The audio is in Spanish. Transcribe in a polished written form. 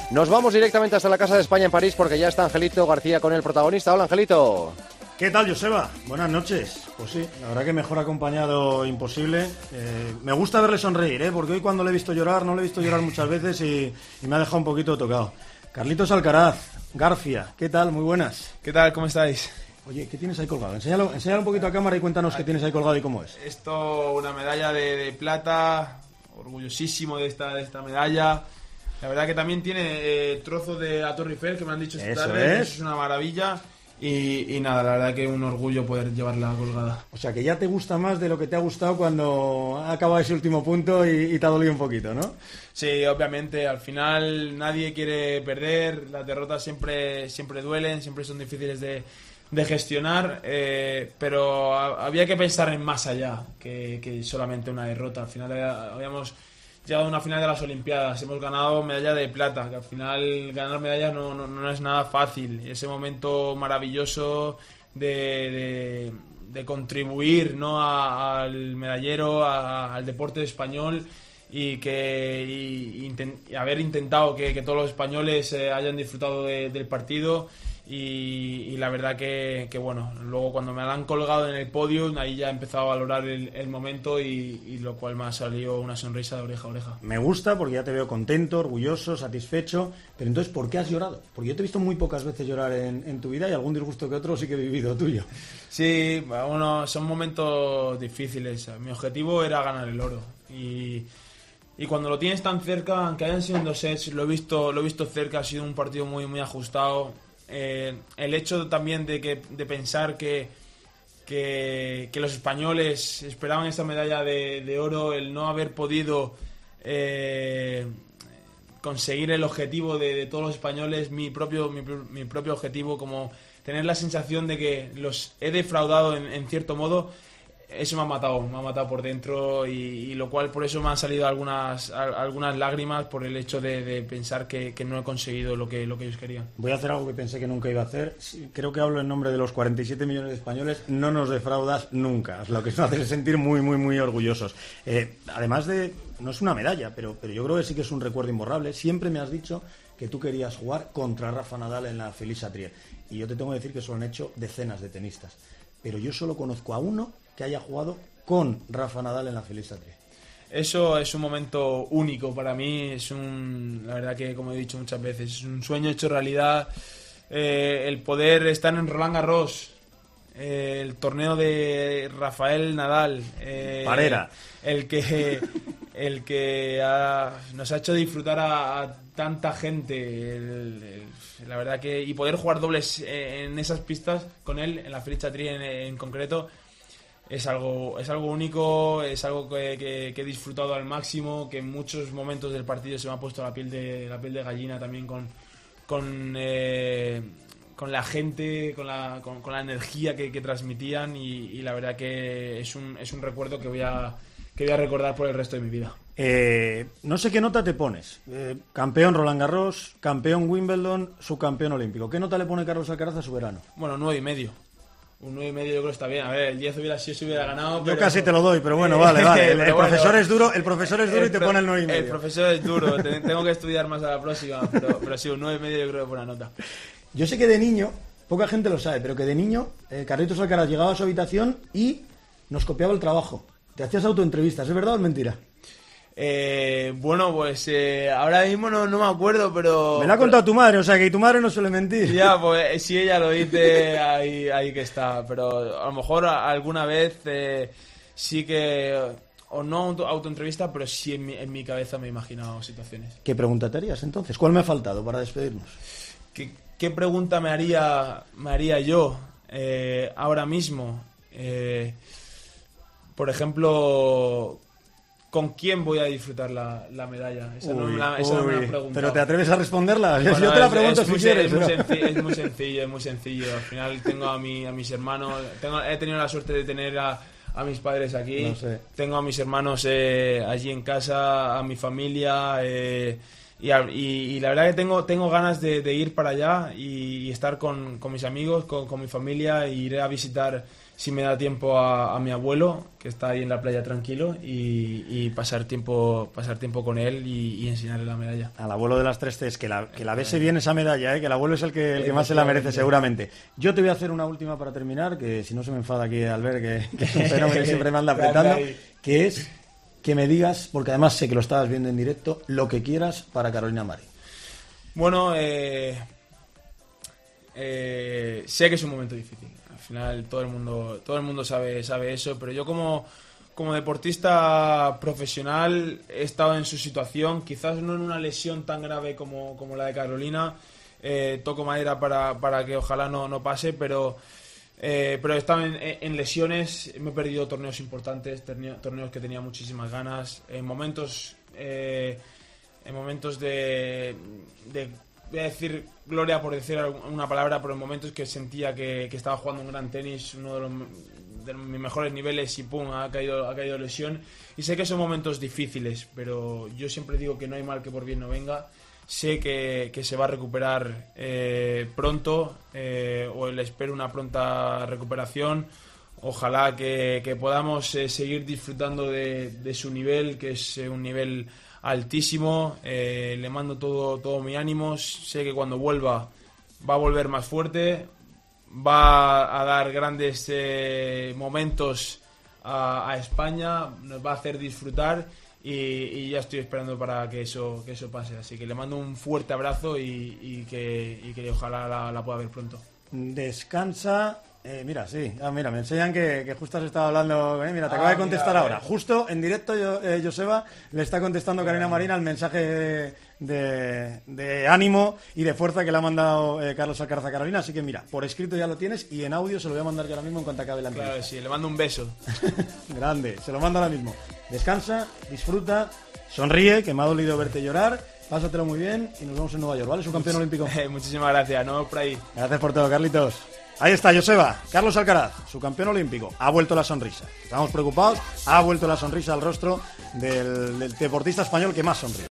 Nos vamos directamente hasta la Casa de España en París porque ya está Angelito García con el protagonista. Hola, Angelito. ¿Qué tal, Joseba? Buenas noches. Pues sí, la verdad que mejor acompañado imposible. Me gusta verle sonreír, porque hoy cuando le he visto llorar, no le he visto llorar muchas veces y me ha dejado un poquito tocado. Carlitos Alcaraz, García, ¿qué tal? Muy buenas. ¿Qué tal? ¿Cómo estáis? Oye, ¿qué tienes ahí colgado? Enséñalo un poquito a cámara y cuéntanos qué tienes ahí colgado y cómo es. Esto, una medalla de plata, orgullosísimo de esta medalla. La verdad que también tiene trozos de la Torre Eiffel que me han dicho esta tarde. Eso es una maravilla. Y nada, la verdad que un orgullo poder llevarla colgada. O sea, que ya te gusta más de lo que te ha gustado cuando ha acabado ese último punto y te ha dolido un poquito, ¿no? Sí, obviamente, al final nadie quiere perder, las derrotas siempre duelen, siempre son difíciles de gestionar, pero había que pensar en más allá que solamente una derrota. Al final habíamos llegado a una final de las Olimpiadas, hemos ganado medalla de plata, que al final ganar medallas no es nada fácil. Ese momento maravilloso de contribuir, ¿no?, al medallero, al deporte español y haber intentado que todos los españoles hayan disfrutado del partido. Y la verdad que bueno, luego cuando me la han colgado en el podio, ahí ya he empezado a valorar el momento y lo cual me ha salido una sonrisa de oreja a oreja. Me gusta porque ya te veo contento, orgulloso, satisfecho, pero entonces, ¿por qué has llorado? Porque yo te he visto muy pocas veces llorar en tu vida y algún disgusto que otro sí que he vivido tuyo. Sí, bueno, son momentos difíciles. Mi objetivo era ganar el oro y cuando lo tienes tan cerca, aunque hayan sido en 2 sets, lo he visto cerca, ha sido un partido muy, muy ajustado. El hecho también de pensar que los españoles esperaban esta medalla de oro, el no haber podido conseguir el objetivo de todos los españoles, mi propio objetivo, como tener la sensación de que los he defraudado en cierto modo. Eso me ha matado por dentro y lo cual por eso me han salido algunas lágrimas por el hecho de pensar que no he conseguido lo que ellos querían. Voy a hacer algo que pensé que nunca iba a hacer. Creo que hablo en nombre de los 47 millones de españoles. No nos defraudas nunca, lo que nos hace sentir muy, muy, muy orgullosos. Además de, no es una medalla, pero yo creo que sí que es un recuerdo imborrable. Siempre me has dicho que tú querías jugar contra Rafa Nadal en la Felice-Chatrier. Y yo te tengo que decir que eso lo han hecho decenas de tenistas. Pero yo solo conozco a uno que haya jugado con Rafa Nadal en la Felice-Chatrier. Eso es un momento único para mí, la verdad que, como he dicho muchas veces, es un sueño hecho realidad, el poder estar en Roland Garros, el torneo de Rafael Nadal, Parera, el que nos ha hecho disfrutar a tanta gente, la verdad que, y poder jugar dobles en esas pistas con él, en la Felice-Chatrier en concreto, es algo único, es algo que he disfrutado al máximo, que en muchos momentos del partido se me ha puesto la piel de gallina también con la gente, con la energía que transmitían y la verdad que es un recuerdo que voy a recordar por el resto de mi vida. No sé qué nota te pones. Campeón Roland Garros, campeón Wimbledon, subcampeón olímpico. ¿Qué nota le pone Carlos Alcaraz a su verano? Bueno, 9,5. Un 9,5 yo creo que está bien. A ver, el 10 hubiera sido si hubiera ganado. Yo casi te lo doy, pero bueno, vale. El profesor es duro y te pone el 9,5. El profesor es duro, tengo que estudiar más a la próxima, pero sí, un 9,5 yo creo que es buena nota. Yo sé que de niño, poca gente lo sabe, pero que de niño Carlitos Alcaraz llegaba a su habitación y nos copiaba el trabajo. Te hacías autoentrevistas, ¿es verdad o es mentira? Bueno, pues ahora mismo no me acuerdo, pero... Me lo ha contado tu madre, o sea que tu madre no suele mentir. Ya, pues si ella lo dice, ahí que está. Pero a lo mejor alguna vez sí que... O no autoentrevista, pero sí en mi cabeza me he imaginado situaciones. ¿Qué pregunta te harías entonces? ¿Cuál me ha faltado para despedirnos? ¿Qué pregunta me haría yo ahora mismo? Por ejemplo... ¿Con quién voy a disfrutar la medalla? Esa no me la han preguntado. ¿Pero te atreves a responderla? Bueno, yo te la pregunto si quieres. Es muy sencillo. Al final tengo a mis hermanos. He tenido la suerte de tener a mis padres aquí. No sé. Tengo a mis hermanos allí en casa, a mi familia. Y la verdad que tengo ganas de ir para allá y estar con mis amigos, con mi familia. E iré a visitar si me da tiempo a mi abuelo, que está ahí en la playa tranquilo, y pasar tiempo con él y enseñarle la medalla. Al abuelo de las 3 Cs, que la bese bien esa medalla, que el abuelo es el que más se la merece seguramente. Yo te voy a hacer una última para terminar, que si no se me enfada aquí Albert, que es un fenómeno que siempre me anda apretando, que es que me digas, porque además sé que lo estabas viendo en directo, lo que quieras para Carolina Marín. Bueno, sé que es un momento difícil. Al final todo el mundo sabe eso, pero yo como deportista profesional he estado en su situación, quizás no en una lesión tan grave como la de Carolina. Toco madera para que ojalá no pase, pero he estado en lesiones, me he perdido torneos importantes, torneos que tenía muchísimas ganas, en momentos de voy a decir gloria por decir una palabra, pero en momentos que sentía que estaba jugando un gran tenis, uno de mis mejores niveles, y pum, ha caído lesión. Y sé que son momentos difíciles, pero yo siempre digo que no hay mal que por bien no venga. Sé que se va a recuperar pronto, o le espero una pronta recuperación. Ojalá que podamos seguir disfrutando de su nivel, que es un nivel altísimo. Le mando todo mi ánimo. Sé que cuando vuelva va a volver más fuerte, va a dar grandes momentos a España, nos va a hacer disfrutar, y ya estoy esperando para que eso pase. Así que le mando un fuerte abrazo y que ojalá la pueda ver pronto. Descansa. Mira, sí. Mira, me enseñan que justo has estado hablando. Mira, te acaba de contestar ahora. Justo en directo, Joseba le está contestando Carolina Marín al mensaje de ánimo y de fuerza que le ha mandado Carlos Alcaraz a Carolina. Así que mira, por escrito ya lo tienes, y en audio se lo voy a mandar yo ahora mismo en cuanto acabe la entrevista. Claro, sí, le mando un beso. Grande, se lo mando ahora mismo. Descansa, disfruta, sonríe, que me ha dolido verte llorar. Pásatelo muy bien y nos vemos en Nueva York, ¿vale? Su campeón olímpico. Muchísimas gracias, no por ahí. Gracias por todo, Carlitos. Ahí está, Joseba, Carlos Alcaraz, su campeón olímpico. Ha vuelto la sonrisa. Estamos preocupados, ha vuelto la sonrisa al rostro del deportista español que más sonríe.